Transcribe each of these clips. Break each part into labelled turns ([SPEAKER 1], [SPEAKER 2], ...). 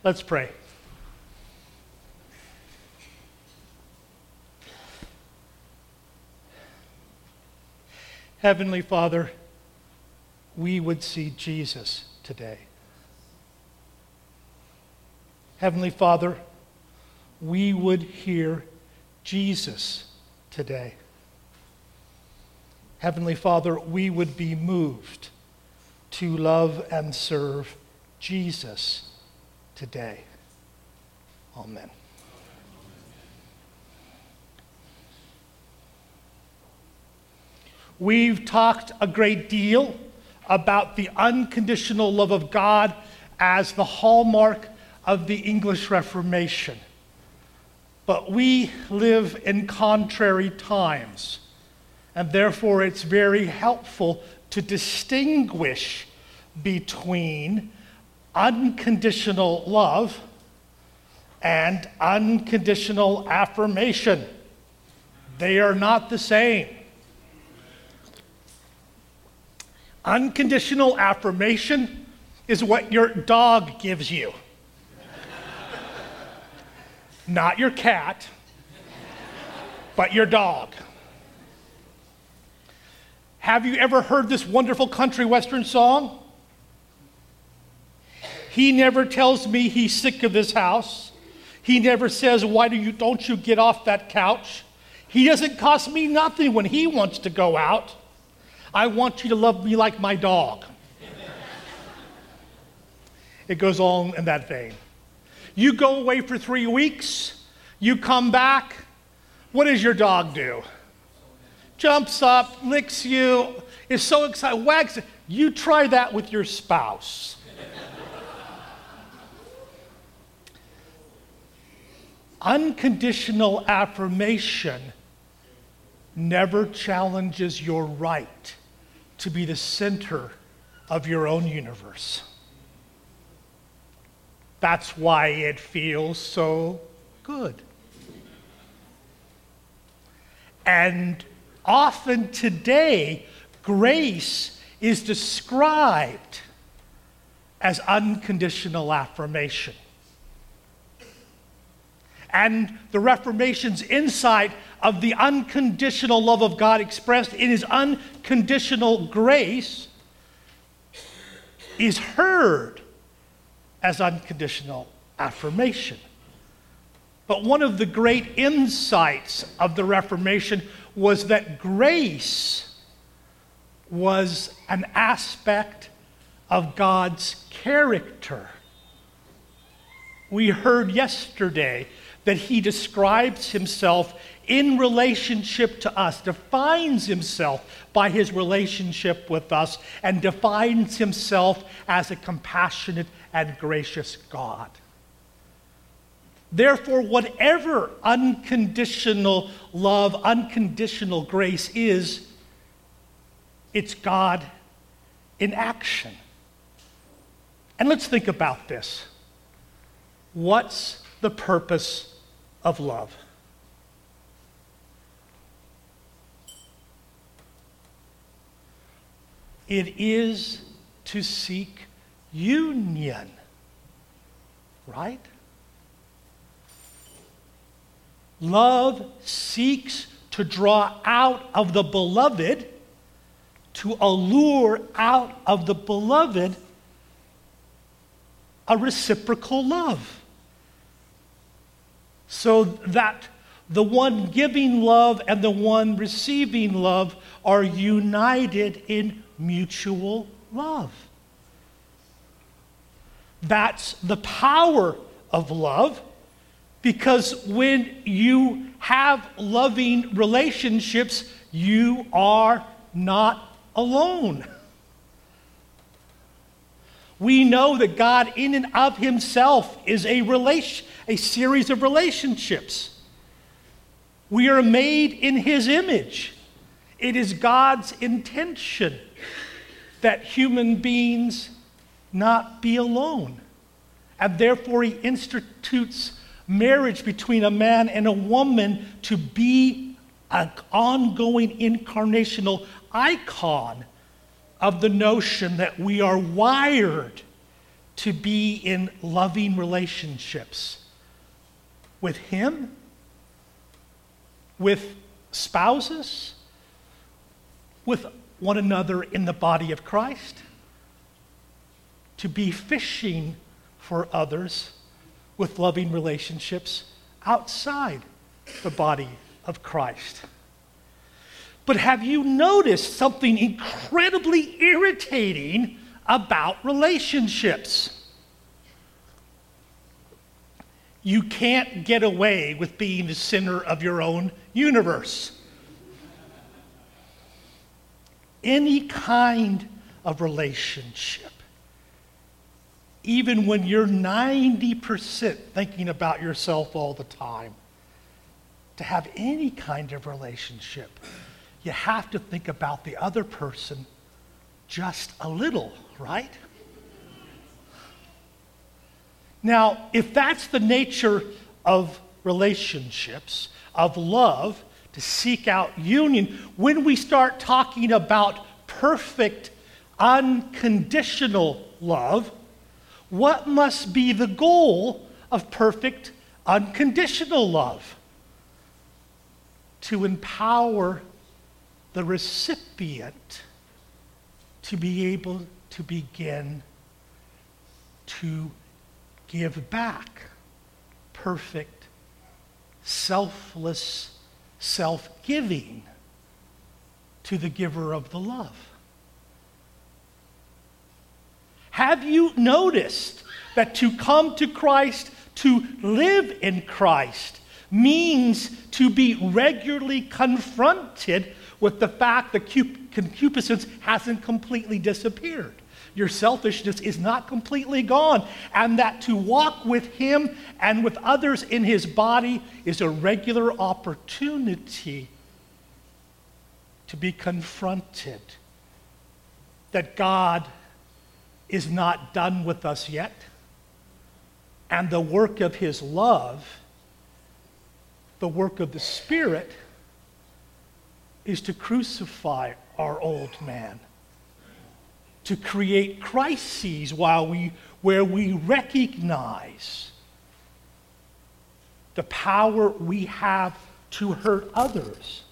[SPEAKER 1] Let's pray. Heavenly Father, we would see Jesus today. Heavenly Father, we would hear Jesus today. Heavenly Father, we would be moved to love and serve Jesus today. Amen. We've talked a great deal about the unconditional love of God as the hallmark of the English Reformation. But we live in contrary times, and therefore it's very helpful to distinguish between unconditional love and unconditional affirmation. They are not the same. Unconditional affirmation is what your dog gives you. Not your cat, but your dog. Have you ever heard this wonderful country western song? He never tells me he's sick of this house. He never says, why don't you get off that couch? He doesn't cost me nothing when he wants to go out. I want you to love me like my dog. It goes on in that vein. You go away for 3 weeks, you come back, what does your dog do? Jumps up, licks you, is so excited, wags it. You try that with your spouse. Unconditional affirmation never challenges your right to be the center of your own universe. That's why it feels so good. And often today, grace is described as unconditional affirmation. And the Reformation's insight of the unconditional love of God expressed in his unconditional grace is heard as unconditional affirmation. But one of the great insights of the Reformation was that grace was an aspect of God's character. We heard yesterday that he describes himself in relationship to us, defines himself by his relationship with us, and defines himself as a compassionate and gracious God. Therefore, whatever unconditional love, unconditional grace is, it's God in action. And let's think about this. What's the purpose of love? It is to seek union, right? Love seeks to draw out of the beloved, to allure out of the beloved a reciprocal love, so that the one giving love and the one receiving love are united in mutual love. That's the power of love, because when you have loving relationships, you are not alone. We know that God in and of himself is a series of relationships. We are made in his image. It is God's intention that human beings not be alone. And therefore he institutes marriage between a man and a woman to be an ongoing incarnational icon of the notion that we are wired to be in loving relationships with Him, with spouses, with one another in the body of Christ, to be fishing for others with loving relationships outside the body of Christ. But have you noticed something incredibly irritating about relationships? You can't get away with being the center of your own universe. Any kind of relationship, even when you're 90% thinking about yourself all the time, to have any kind of relationship, you have to think about the other person just a little, right? Now, if that's the nature of relationships, of love, to seek out union, when we start talking about perfect, unconditional love, what must be the goal of perfect, unconditional love? To empower the recipient to be able to begin to give back perfect, selfless, self-giving to the giver of the love. Have you noticed that to come to Christ, to live in Christ, means to be regularly confronted with the fact that concupiscence hasn't completely disappeared? Your selfishness is not completely gone, and that to walk with Him and with others in His body is a regular opportunity to be confronted that God is not done with us yet, and the work of His love, the work of the Spirit, is to crucify our old man, to create crises where we recognize the power we have to hurt others,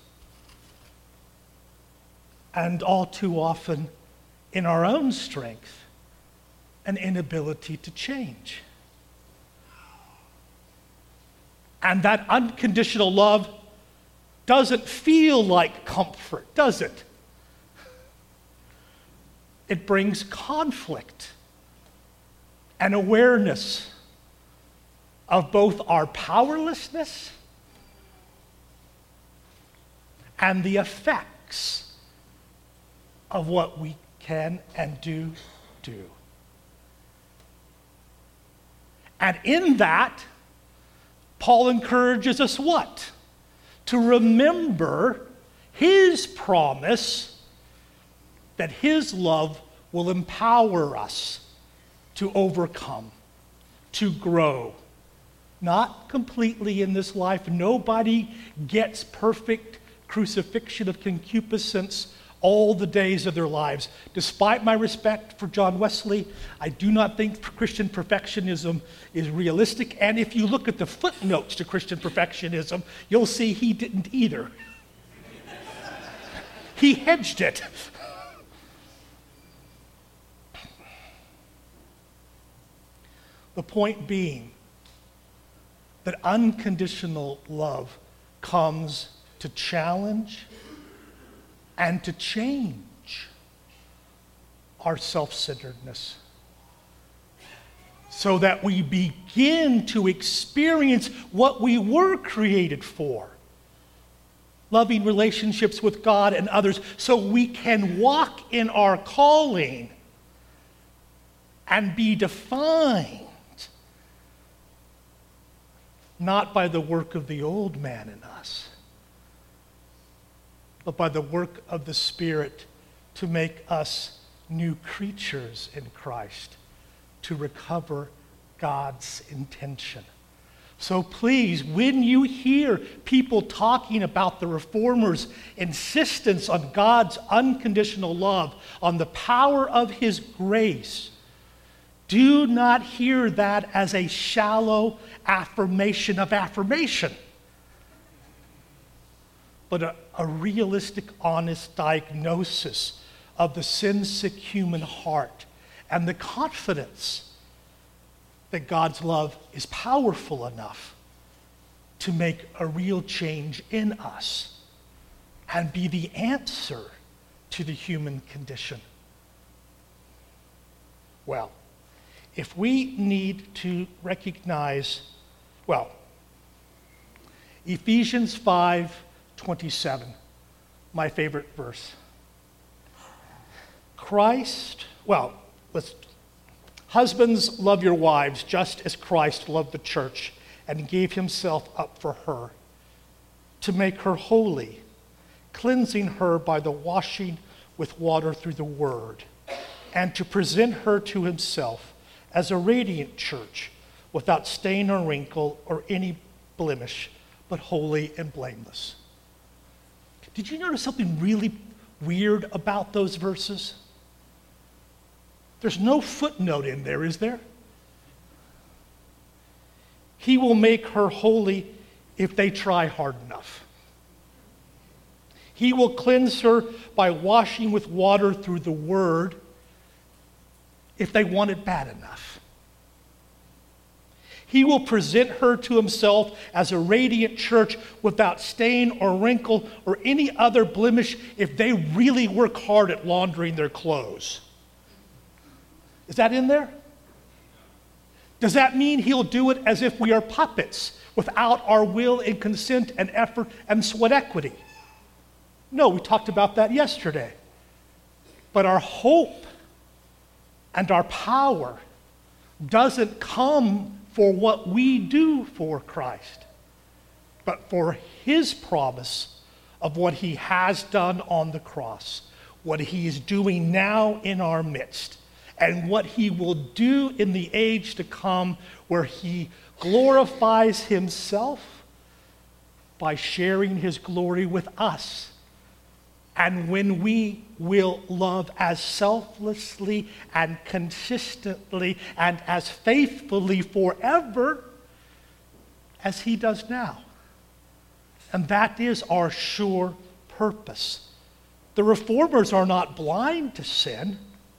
[SPEAKER 1] and all too often in our own strength, an inability to change. And that unconditional love doesn't feel like comfort, does it? It brings conflict and awareness of both our powerlessness and the effects of what we can and do. And in that, Paul encourages us what? To remember his promise that his love will empower us to overcome, to grow. Not completely in this life. Nobody gets perfect crucifixion of concupiscence all the days of their lives. Despite my respect for John Wesley, I do not think Christian perfectionism is realistic. And if you look at the footnotes to Christian perfectionism, you'll see he didn't either. He hedged it. The point being that unconditional love comes to challenge and to change our self-centeredness so that we begin to experience what we were created for. Loving relationships with God and others, so we can walk in our calling and be defined not by the work of the old man in us, but by the work of the Spirit to make us new creatures in Christ, to recover God's intention. So please, when you hear people talking about the Reformers' insistence on God's unconditional love, on the power of His grace, Do not hear that as a shallow affirmation of affirmation, but a realistic, honest diagnosis of the sin-sick human heart and the confidence that God's love is powerful enough to make a real change in us and be the answer to the human condition. Well, if we need to recognize, Ephesians 5:27, my favorite verse. Husbands, love your wives just as Christ loved the church and gave himself up for her, to make her holy, cleansing her by the washing with water through the word, and to present her to himself as a radiant church, without stain or wrinkle or any blemish, but holy and blameless. Did you notice something really weird about those verses? There's no footnote in there, is there? He will make her holy if they try hard enough. He will cleanse her by washing with water through the word if they want it bad enough. He will present her to himself as a radiant church without stain or wrinkle or any other blemish if they really work hard at laundering their clothes. Is that in there? Does that mean he'll do it as if we are puppets without our will and consent and effort and sweat equity? No, we talked about that yesterday. But our hope and our power doesn't come for what we do for Christ, but for his promise of what he has done on the cross, what he is doing now in our midst, and what he will do in the age to come, where he glorifies himself by sharing his glory with us. And when we will love as selflessly and consistently and as faithfully forever as he does now. And that is our sure purpose. The reformers are not blind to sin.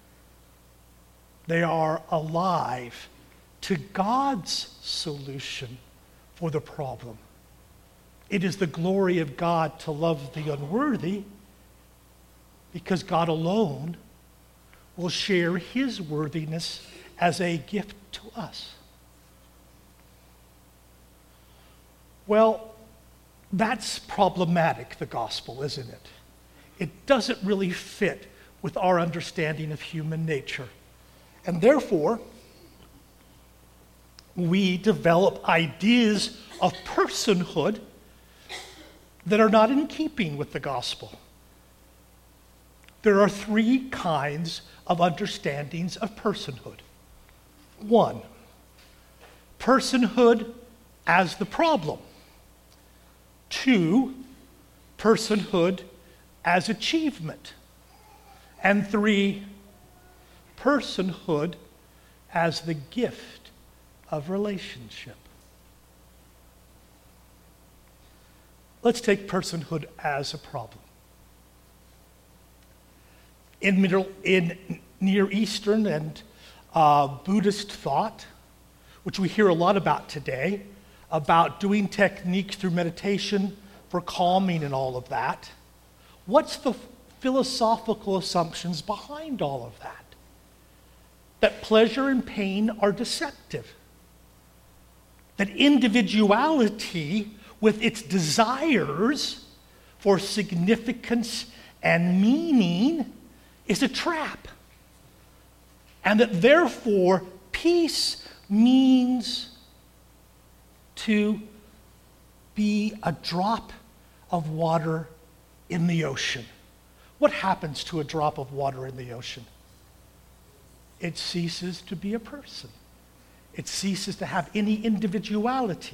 [SPEAKER 1] They are alive to God's solution for the problem. It is the glory of God to love the unworthy, because God alone will share his worthiness as a gift to us. Well, that's problematic, the gospel, isn't it? It doesn't really fit with our understanding of human nature. And therefore, we develop ideas of personhood that are not in keeping with the gospel. There are three kinds of understandings of personhood. One, personhood as the problem. Two, personhood as achievement. And three, personhood as the gift of relationship. Let's take personhood as a problem. In Near Eastern and Buddhist thought, which we hear a lot about today, about doing techniques through meditation for calming and all of that, what's the philosophical assumptions behind all of that? That pleasure and pain are deceptive. That individuality, with its desires for significance and meaning, is a trap. And that therefore, peace means to be a drop of water in the ocean. What happens to a drop of water in the ocean? It ceases to be a person. It ceases to have any individuality.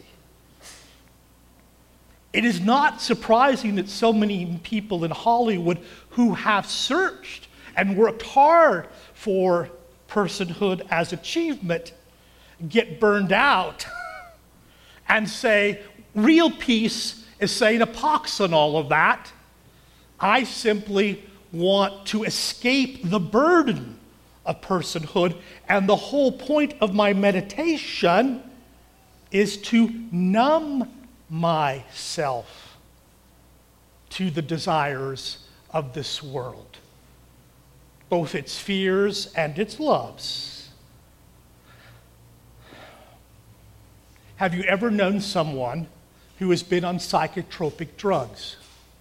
[SPEAKER 1] It is not surprising that so many people in Hollywood who have searched and worked hard for personhood as achievement get burned out and say, real peace is saying a pox on all of that. I simply want to escape the burden of personhood, and the whole point of my meditation is to numb myself to the desires of this world, both its fears and its loves. Have you ever known someone who has been on psychotropic drugs?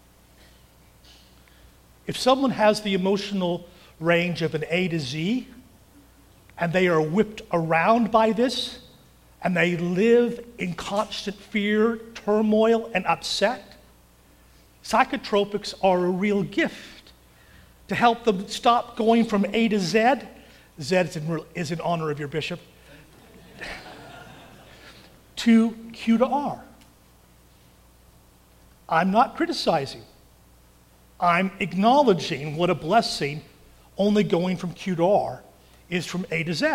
[SPEAKER 1] If someone has the emotional range of an A to Z, and they are whipped around by this, and they live in constant fear, turmoil, and upset, psychotropics are a real gift to help them stop going from A to Z. Z is in honor of your bishop. To Q to R. I'm not criticizing. I'm acknowledging what a blessing only going from Q to R is from A to Z.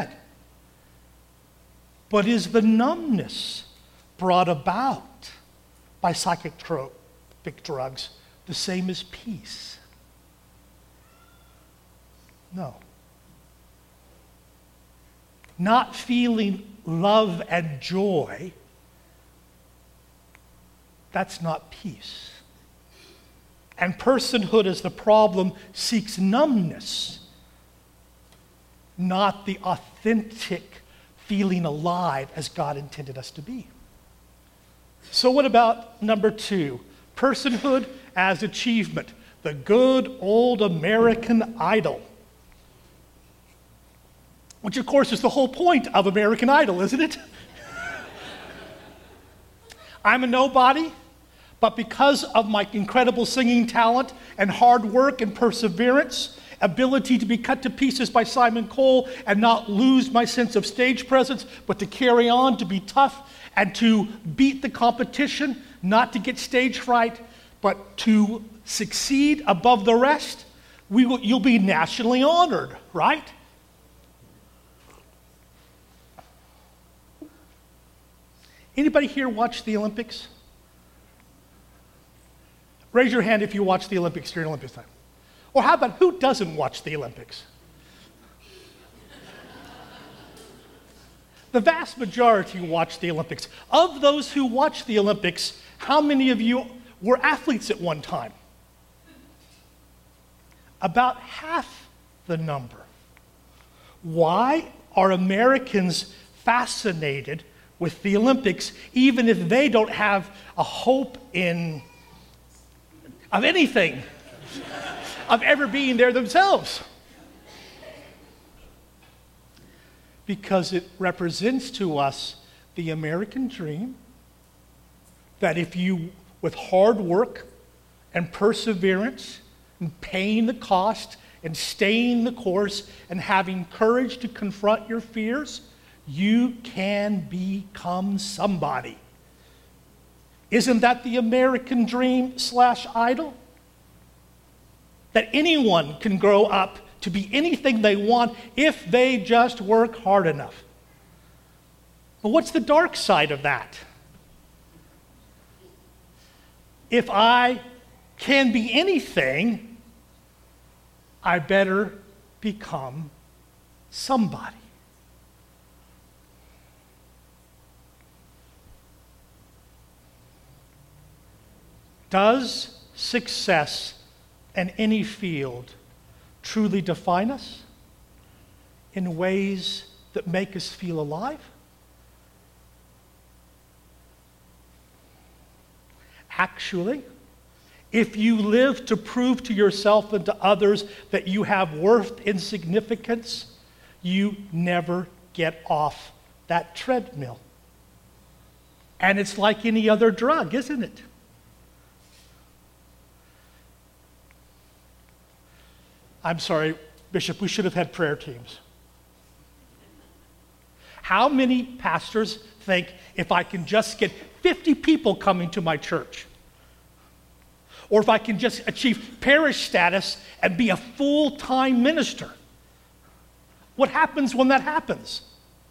[SPEAKER 1] But is the numbness brought about by psychotropic drugs the same as peace? No. Not feeling love and joy, that's not peace. And personhood as the problem seeks numbness, not the authentic feeling alive as God intended us to be. So what about number 2? Personhood as achievement, the good old American Idol. Which of course is the whole point of American Idol, isn't it? I'm a nobody, but because of my incredible singing talent and hard work and perseverance, ability to be cut to pieces by Simon Cowell and not lose my sense of stage presence, but to carry on, to be tough, and to beat the competition, not to get stage fright, but to succeed above the rest, you'll be nationally honored, right? Anybody here watch the Olympics? Raise your hand if you watch the Olympics during Olympics time. Or how about who doesn't watch the Olympics? The vast majority watch the Olympics. Of those who watch the Olympics, how many of you were athletes at one time? About half the number. Why are Americans fascinated with the Olympics, even if they don't have a hope of anything, of ever being there themselves? Because it represents to us the American dream that if you, with hard work and perseverance, and paying the cost and staying the course and having courage to confront your fears, you can become somebody. Isn't that the American dream / idol? That anyone can grow up to be anything they want if they just work hard enough. But what's the dark side of that? If I can be anything, I better become somebody. Does success in any field truly define us in ways that make us feel alive? Actually, if you live to prove to yourself and to others that you have worth and significance, you never get off that treadmill. And it's like any other drug, isn't it? I'm sorry, Bishop, we should have had prayer teams. How many pastors think if I can just get 50 people coming to my church, or if I can just achieve parish status and be a full-time minister, What happens when that happens?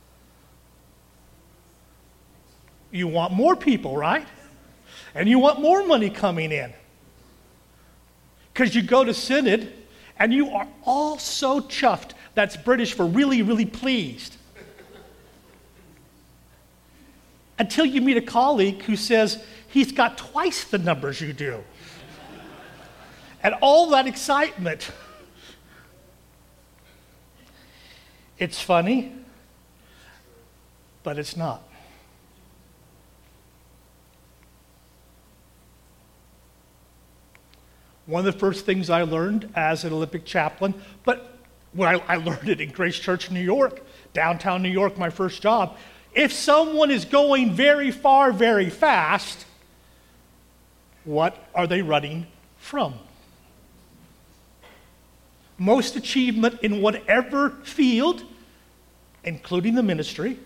[SPEAKER 1] You want more people, right? And you want more money coming in. Because you go to synod and you are all so chuffed. That's British for really, really pleased. Until you meet a colleague who says he's got twice the numbers you do. And all that excitement. It's funny, but it's not. One of the first things I learned as an Olympic chaplain, but when I learned it in Grace Church, New York, downtown New York, my first job, if someone is going very far, very fast, what are they running from? Most achievement in whatever field, including the ministry,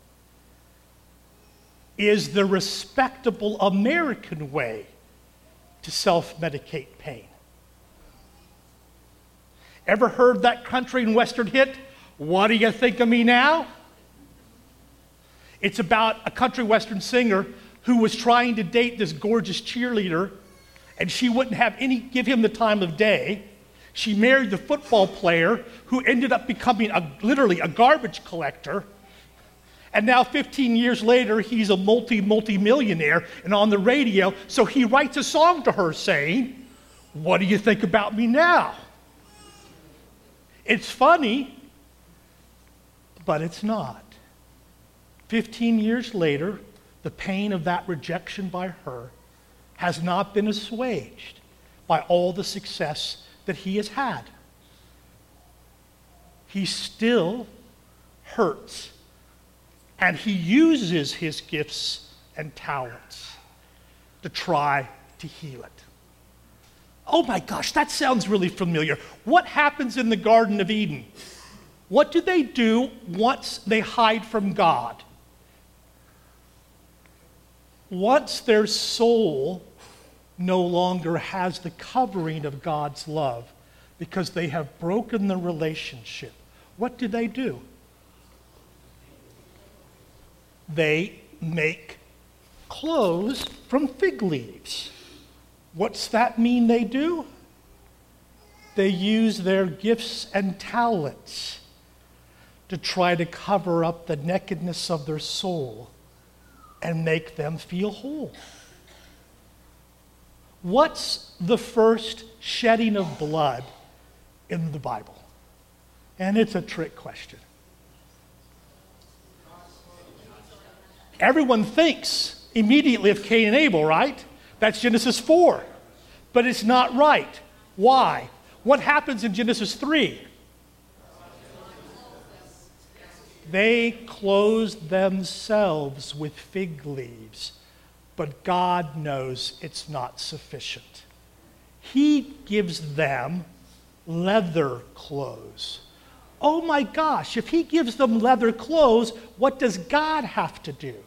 [SPEAKER 1] is the respectable American way to self-medicate pain. Ever heard that country and western hit, "What do you think of me now?" It's about a country western singer who was trying to date this gorgeous cheerleader, and she wouldn't give him the time of day. She married the football player who ended up becoming literally a garbage collector. And now 15 years later, he's a multi-millionaire and on the radio. So he writes a song to her saying, "What do you think about me now?" It's funny, but it's not. 15 years later, the pain of that rejection by her has not been assuaged by all the success that he has had. He still hurts, and he uses his gifts and talents to try to heal it. Oh my gosh, that sounds really familiar. What happens in the Garden of Eden? What do they do once they hide from God? Once their soul no longer has the covering of God's love because they have broken the relationship, what do? They make clothes from fig leaves. What's that mean they do? They use their gifts and talents to try to cover up the nakedness of their soul and make them feel whole. What's the first shedding of blood in the Bible? And it's a trick question. Everyone thinks immediately of Cain and Abel, right? That's Genesis 4. But it's not right. Why? What happens in Genesis 3? They clothed themselves with fig leaves, but God knows it's not sufficient. He gives them leather clothes. Oh my gosh, if he gives them leather clothes, what does God have to do?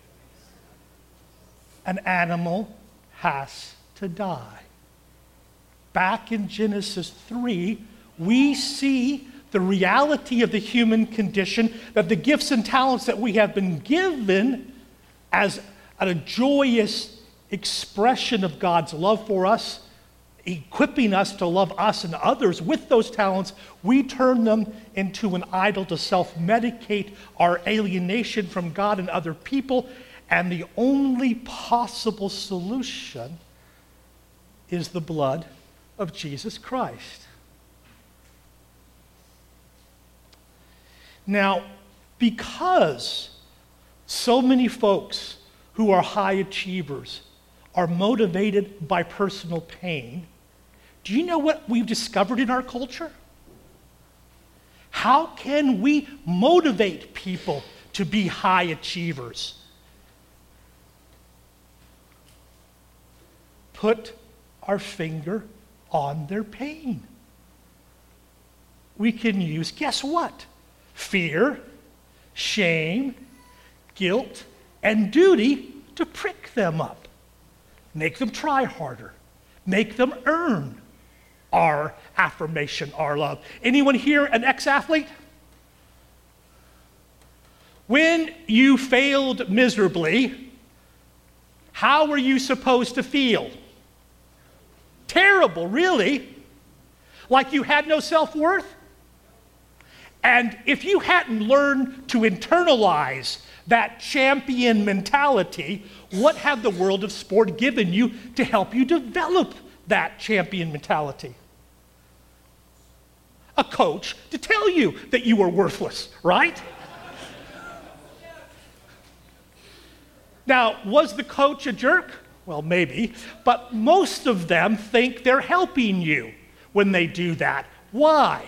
[SPEAKER 1] An animal has to die. Back in Genesis 3, we see the reality of the human condition, that the gifts and talents that we have been given as a joyous expression of God's love for us, equipping us to love us and others with those talents, we turn them into an idol to self-medicate our alienation from God and other people. And the only possible solution is the blood of Jesus Christ. Now, because so many folks who are high achievers are motivated by personal pain, do you know what we've discovered in our culture? How can we motivate people to be high achievers? Put our finger on their pain. We can use, guess what? Fear, shame, guilt, and duty to prick them up. Make them try harder. Make them earn our affirmation, our love. Anyone here an ex-athlete? When you failed miserably, how were you supposed to feel? Terrible, really. Like you had no self-worth? And if you hadn't learned to internalize that champion mentality, what had the world of sport given you to help you develop that champion mentality? A coach to tell you that you were worthless, right? Now, was the coach a jerk? Well, maybe, but most of them think they're helping you when they do that. Why?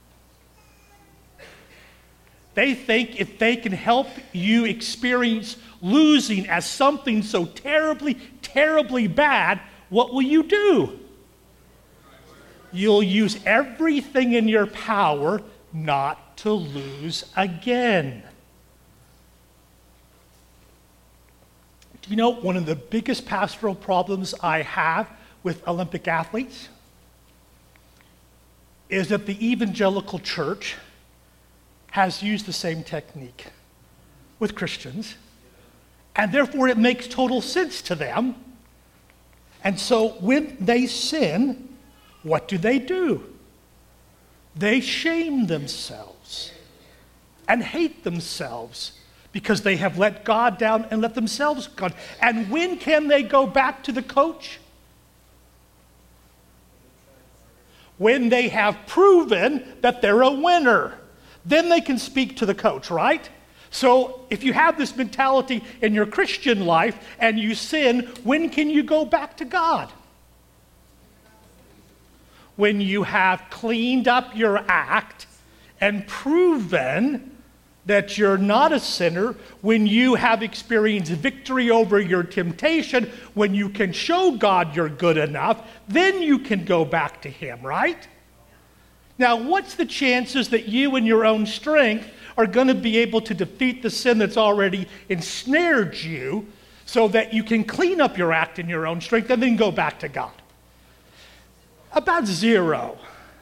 [SPEAKER 1] They think if they can help you experience losing as something so terribly, terribly bad, what will you do? You'll use everything in your power not to lose again. Do you know one of the biggest pastoral problems I have with Olympic athletes is that the evangelical church has used the same technique with Christians, and therefore it makes total sense to them. And so when they sin, what do? They shame themselves and hate themselves because they have let God down and let themselves go. And when can they go back to the coach? When they have proven that they're a winner. Then they can speak to the coach, right? So if you have this mentality in your Christian life and you sin, when can you go back to God? When you have cleaned up your act and proven that you're not a sinner, when you have experienced victory over your temptation, when you can show God you're good enough, then you can go back to Him, right? Now, what's the chances that you in your own strength are going to be able to defeat the sin that's already ensnared you so that you can clean up your act in your own strength and then go back to God? About zero.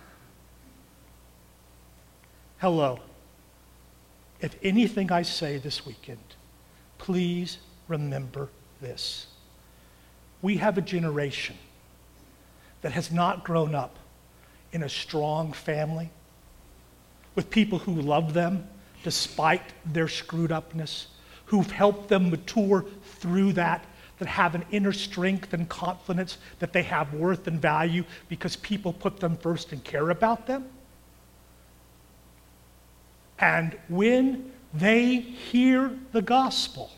[SPEAKER 1] Hello. If anything I say this weekend, please remember this. We have a generation that has not grown up in a strong family with people who love them despite their screwed upness, who've helped them mature through that have an inner strength and confidence that they have worth and value because people put them first and care about them. And when they hear the gospel,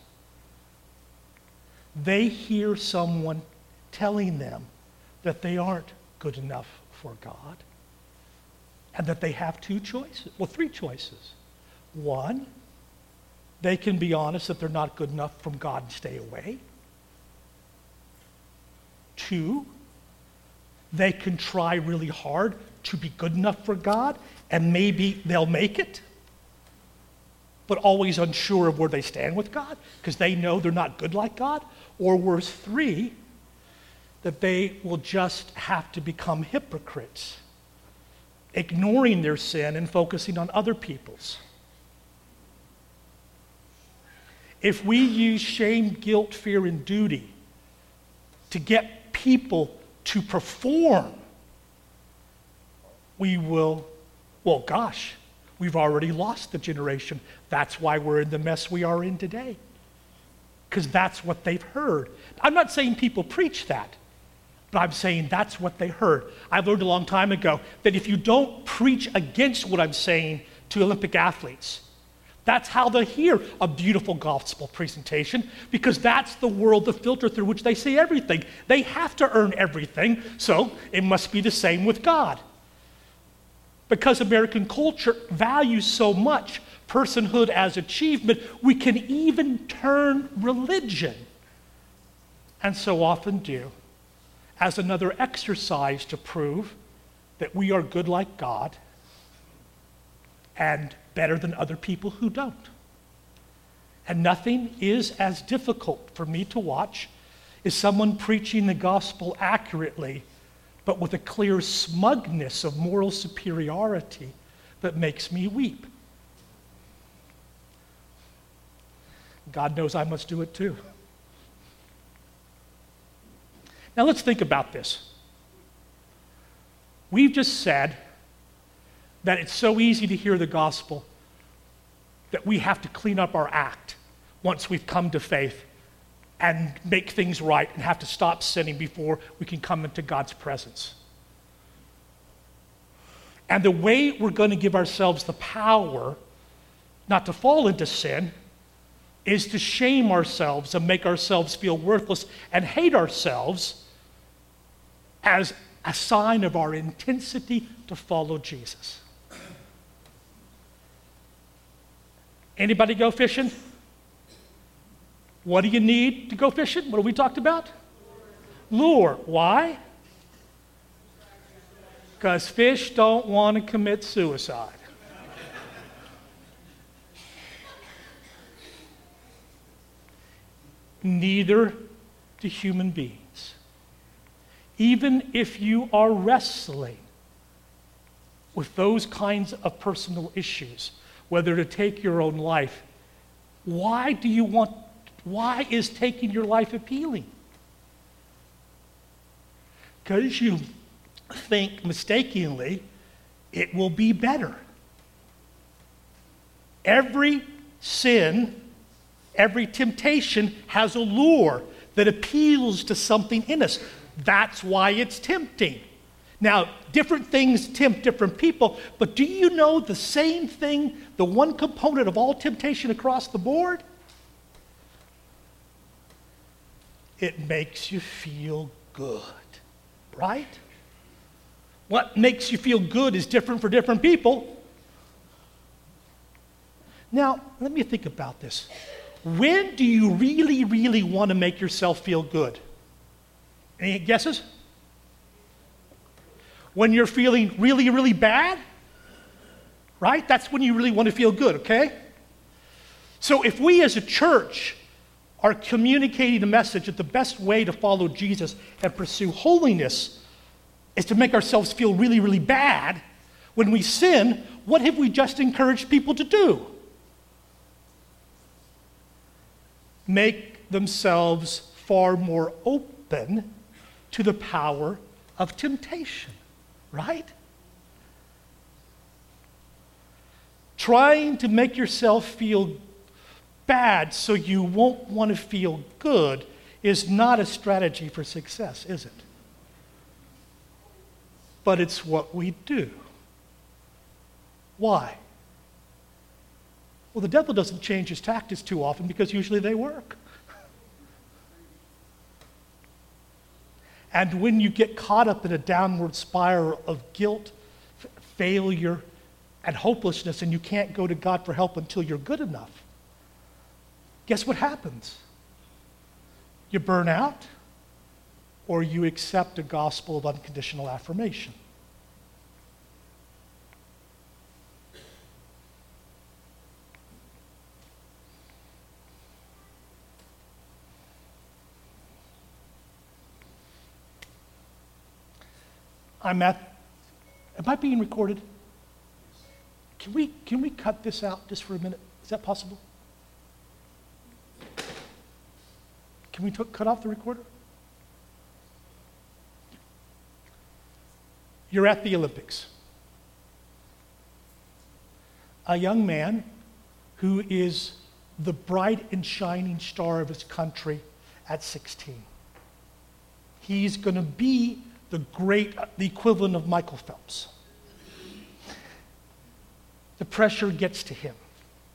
[SPEAKER 1] they hear someone telling them that they aren't good enough for God and that they have three choices. One, they can be honest that they're not good enough from God and stay away. Two, they can try really hard to be good enough for God, and maybe they'll make it, but always unsure of where they stand with God because they know they're not good like God. Or worse, three, that they will just have to become hypocrites, ignoring their sin and focusing on other people's. If we use shame, guilt, fear, and duty to get people to perform, we will, we've already lost the generation. That's why we're in the mess we are in today. Because that's what they've heard. I'm not saying people preach that, but I'm saying that's what they heard. I learned a long time ago that if you don't preach against what I'm saying to Olympic athletes, that's how they hear a beautiful gospel presentation, because that's the world, the filter through which they see everything. They have to earn everything, so it must be the same with God. Because American culture values so much personhood as achievement, we can even turn religion, and so often do, as another exercise to prove that we are good like God and better than other people who don't. And nothing is as difficult for me to watch as someone preaching the gospel accurately, but with a clear smugness of moral superiority that makes me weep. God knows I must do it too. Now let's think about this. We've just said that it's so easy to hear the gospel that we have to clean up our act once we've come to faith and make things right and have to stop sinning before we can come into God's presence. And the way we're going to give ourselves the power not to fall into sin is to shame ourselves and make ourselves feel worthless and hate ourselves as a sign of our intensity to follow Jesus. Anybody go fishing? What do you need to go fishing? What have we talked about? Lure. Why? Because fish don't want to commit suicide. Neither do human beings. Even if you are wrestling with those kinds of personal issues, whether to take your own life, why is taking your life appealing? Because you think mistakenly it will be better. Every sin, every temptation has a lure that appeals to something in us. That's why it's tempting. Now, different things tempt different people, but do you know the same thing, the one component of all temptation across the board? It makes you feel good, right? What makes you feel good is different for different people. Now, let me think about this. When do you really, really want to make yourself feel good? Any guesses? When you're feeling really, really bad, right? That's when you really want to feel good, okay? So if we as a church are communicating a message that the best way to follow Jesus and pursue holiness is to make ourselves feel really, really bad, when we sin, what have we just encouraged people to do? Make themselves far more open to the power of temptation, right? Trying to make yourself feel bad so you won't want to feel good is not a strategy for success, is it? But it's what we do. Why? Well, the devil doesn't change his tactics too often because usually they work. And when you get caught up in a downward spiral of guilt, failure, and hopelessness, and you can't go to God for help until you're good enough, guess what happens? You burn out, or you accept a gospel of unconditional affirmation. Am I being recorded? Can we cut this out just for a minute? Is that possible? Can we cut off the recorder? You're at the Olympics. A young man who is the bright and shining star of his country at 16. He's going to be the equivalent of Michael Phelps. The pressure gets to him.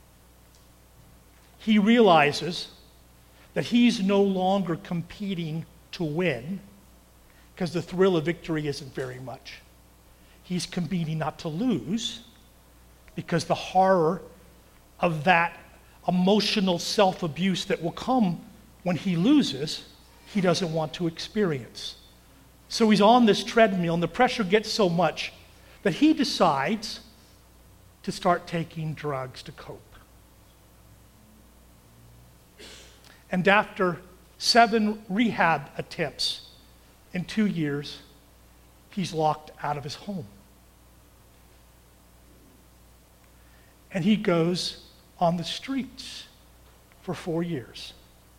[SPEAKER 1] He realizes that he's no longer competing to win because the thrill of victory isn't very much. He's competing not to lose because the horror of that emotional self-abuse that will come when he loses, he doesn't want to experience. So he's on this treadmill, and the pressure gets so much that he decides to start taking drugs to cope. And after 7 rehab attempts in 2 years, he's locked out of his home. And he goes on the streets for 4 years.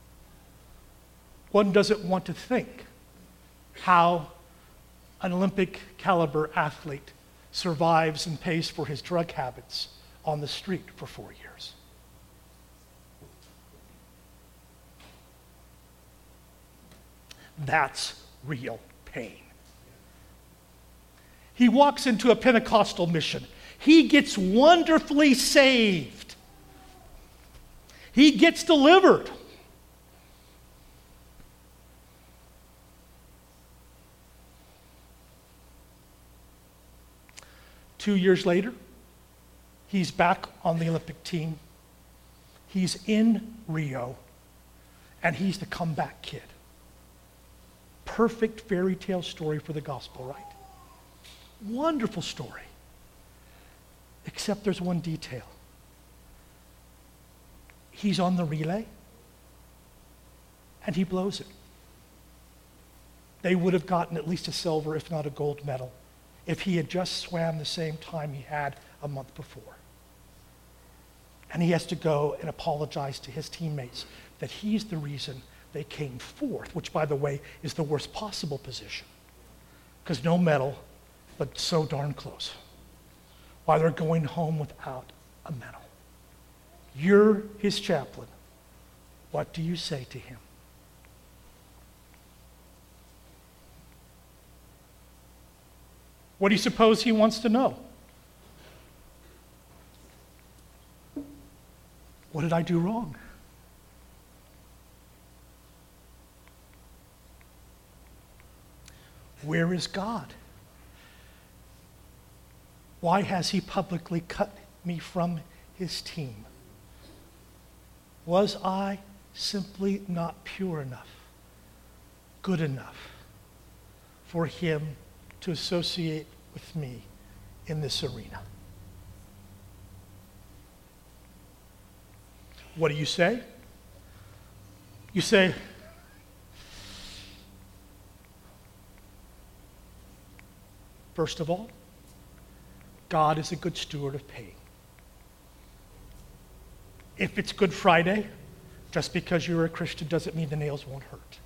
[SPEAKER 1] One doesn't want to think how an Olympic caliber athlete survives and pays for his drug habits on the street for 4 years. That's real pain. He walks into a Pentecostal mission. He gets wonderfully saved. He gets delivered. Two years later, he's back on the Olympic team. He's in Rio, and he's the comeback kid. Perfect fairy tale story for the gospel, right? Wonderful story. Except there's one detail. He's on the relay, and he blows it. They would have gotten at least a silver, if not a gold medal, if he had just swam the same time he had a month before. And he has to go and apologize to his teammates that he's the reason they came fourth, which, by the way, is the worst possible position, because no medal, but so darn close, while they're going home without a medal. You're his chaplain. What do you say to him? What do you suppose he wants to know? What did I do wrong? Where is God? Why has he publicly cut me from his team? Was I simply not pure enough, good enough for him to associate with me in this arena? What do you say? You say, first of all, God is a good steward of pain. If it's Good Friday, just because you're a Christian doesn't mean the nails won't hurt.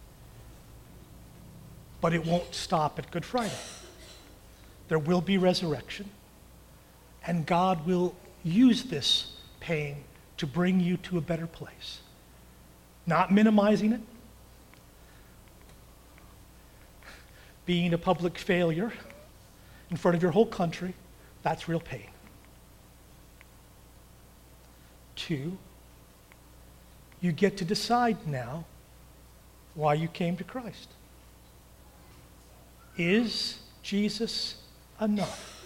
[SPEAKER 1] But it won't stop at Good Friday. There will be resurrection, and God will use this pain to bring you to a better place. Not minimizing it, being a public failure in front of your whole country, that's real pain. 2, you get to decide now why you came to Christ. Is Jesus enough?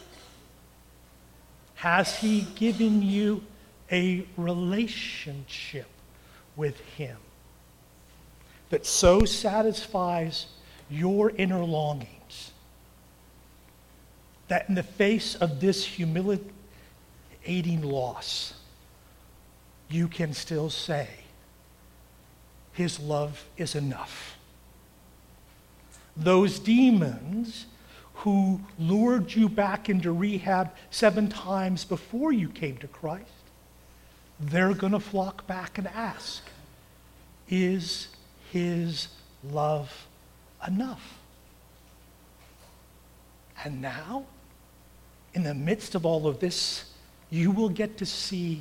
[SPEAKER 1] Has he given you a relationship with him that so satisfies your inner longings that in the face of this humiliating loss, you can still say, his love is enough? Those demons who lured you back into rehab 7 times before you came to Christ, they're going to flock back and ask, is his love enough? And now, in the midst of all of this, you will get to see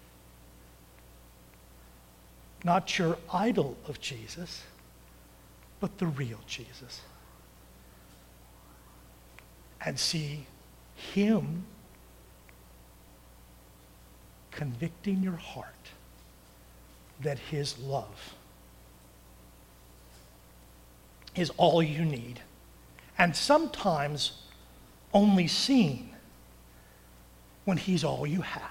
[SPEAKER 1] not your idol of Jesus, but the real Jesus. And see him convicting your heart that his love is all you need, and sometimes only seen when he's all you have.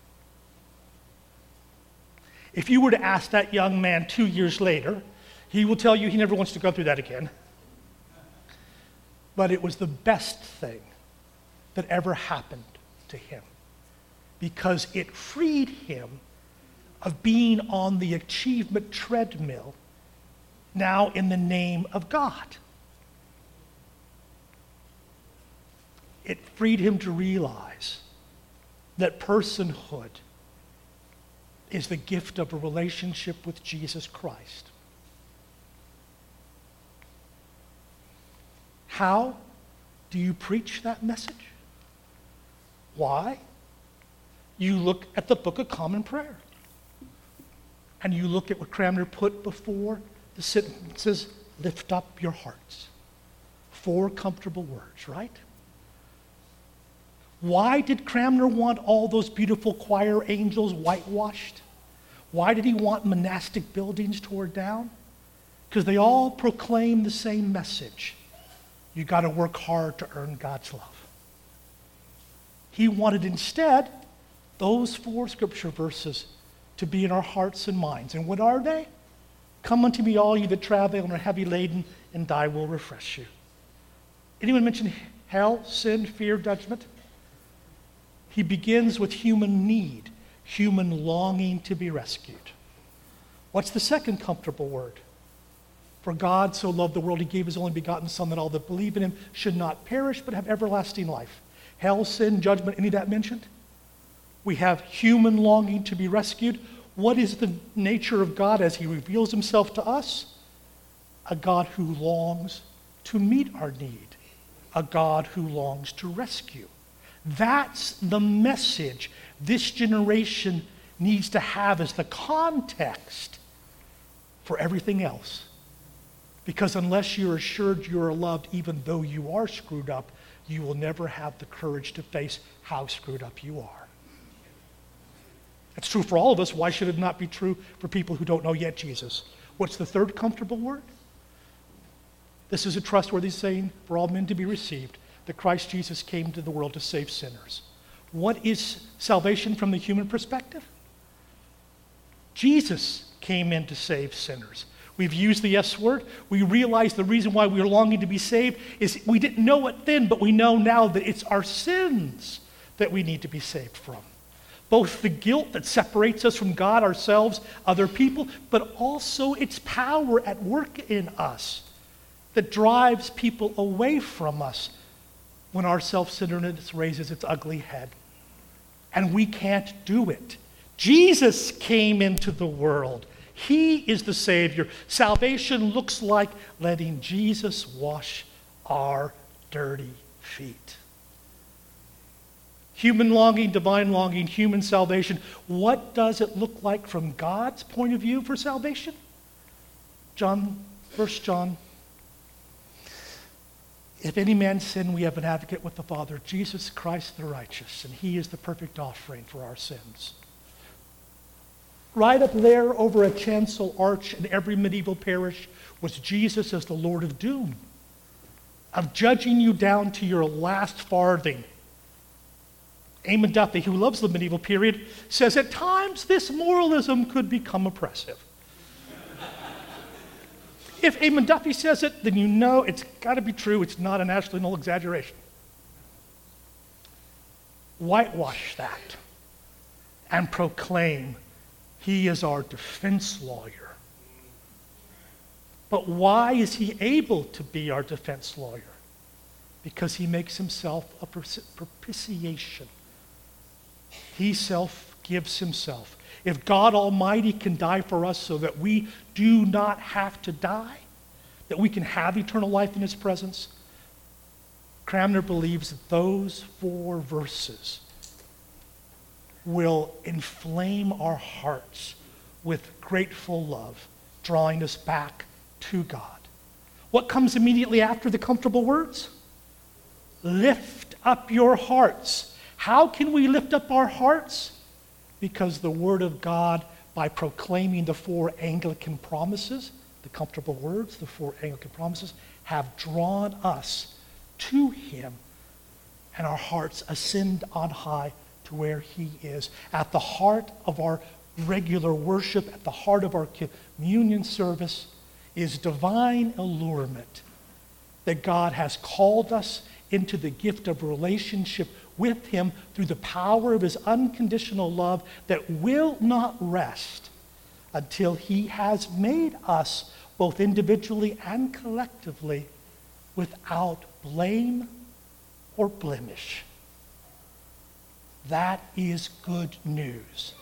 [SPEAKER 1] If you were to ask that young man 2 years later, he will tell you he never wants to go through that again. But it was the best thing that ever happened to him, because it freed him of being on the achievement treadmill now in the name of God. It freed him to realize that personhood is the gift of a relationship with Jesus Christ. How do you preach that message? Why? You look at the Book of Common Prayer. And you look at what Cranmer put before the sentences, lift up your hearts. 4 comfortable words, right? Why did Cranmer want all those beautiful choir angels whitewashed? Why did he want monastic buildings torn down? Because they all proclaim the same message. You got to work hard to earn God's love. He wanted instead those 4 scripture verses to be in our hearts and minds. And what are they? Come unto me, all you that travel and are heavy laden, and I will refresh you. Anyone mention hell, sin, fear, judgment? He begins with human need, human longing to be rescued. What's the second comfortable word? For God so loved the world, he gave his only begotten Son, that all that believe in him should not perish, but have everlasting life. Hell, sin, judgment, any of that mentioned? We have human longing to be rescued. What is the nature of God as he reveals himself to us? A God who longs to meet our need, a God who longs to rescue. That's the message this generation needs to have as the context for everything else. Because unless you're assured you are loved even though you are screwed up, you will never have the courage to face how screwed up you are. It's true for all of us. Why should it not be true for people who don't know yet Jesus? What's the third comfortable word? This is a trustworthy saying for all men to be received, that Christ Jesus came to the world to save sinners. What is salvation from the human perspective? Jesus came in to save sinners. We've used the S word. We realize the reason why we are longing to be saved is we didn't know it then, but we know now that it's our sins that we need to be saved from. Both the guilt that separates us from God, ourselves, other people, but also its power at work in us that drives people away from us when our self-centeredness raises its ugly head. And we can't do it. Jesus came into the world. He is the Savior. Salvation looks like letting Jesus wash our dirty feet. Human longing, divine longing, human salvation. What does it look like from God's point of view for salvation? 1 John. If any man sin, we have an advocate with the Father, Jesus Christ the righteous, and he is the perfect offering for our sins. Right up there over a chancel arch in every medieval parish was Jesus as the Lord of doom, of judging you down to your last farthing. Eamon Duffy, who loves the medieval period, says at times this moralism could become oppressive. If Eamon Duffy says it, then you know it's got to be true. It's not a national exaggeration. Whitewash that and proclaim he is our defense lawyer. But why is he able to be our defense lawyer? Because he makes himself a propitiation. He gives himself. If God Almighty can die for us so that we do not have to die, that we can have eternal life in his presence, Cranmer believes that those 4 verses will inflame our hearts with grateful love, drawing us back to God. What comes immediately after the comfortable words? Lift up your hearts. How can we lift up our hearts? Because the Word of God, by proclaiming the 4 Anglican promises, the comfortable words, the 4 Anglican promises, have drawn us to him, and our hearts ascend on high to where he is. At the heart of our regular worship, at the heart of our communion service, is divine allurement that God has called us into the gift of relationship with him through the power of his unconditional love that will not rest until he has made us, both individually and collectively, without blame or blemish. That is good news.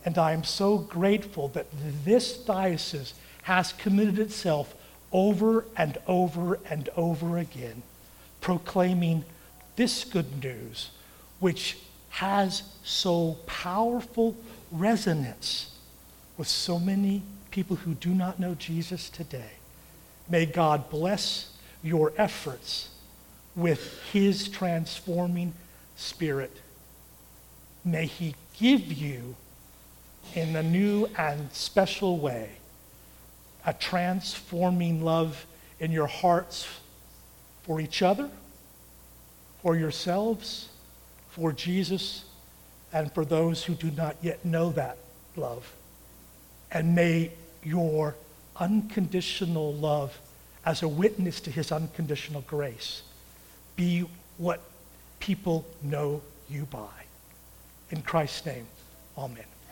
[SPEAKER 1] And I am so grateful that this diocese has committed itself over and over and over again, proclaiming this good news, which has so powerful resonance with so many people who do not know Jesus today. May God bless your efforts with his transforming Spirit. May he give you, in a new and special way, a transforming love in your hearts for each other, for yourselves, for Jesus, and for those who do not yet know that love. And may your unconditional love as a witness to his unconditional grace be what people know you by. In Christ's name, amen.